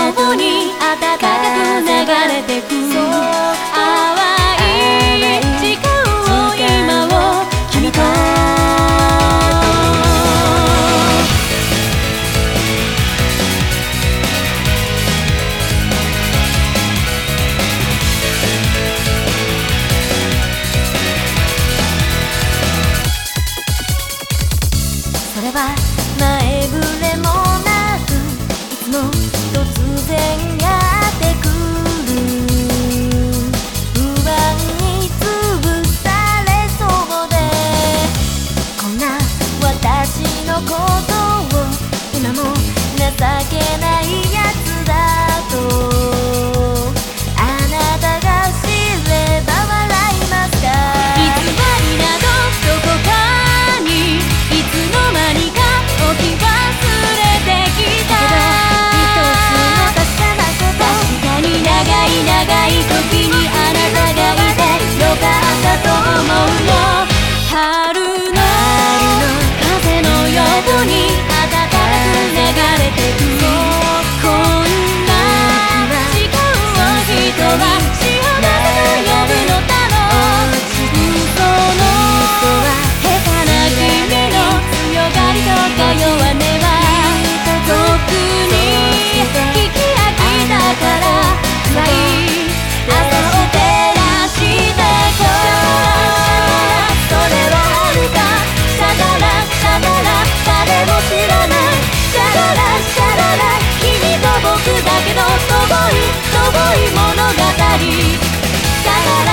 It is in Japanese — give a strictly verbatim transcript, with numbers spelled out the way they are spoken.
ように高く流れてく淡い時間を今を君とそれは前触れもなくいつも突然やってくる不安に潰されそうでこんな私のことを今も情けないやつだとあなたが知れば笑いますか偽りなどどこかにいつの間にか置き忘れてきた確かに長い長い時にあなたがいてよかったと思うよ春の風のように暖かく流れてくこんな時間を人は幸せと呼ぶのだろう嘘の下手な君の強がりとか弱音は特に聞き飽きたから暗い朝を照らしてこうそれは遥かシャララシャララ誰も知らないシャララシャララ君と僕だけの遠い遠い物語シャララ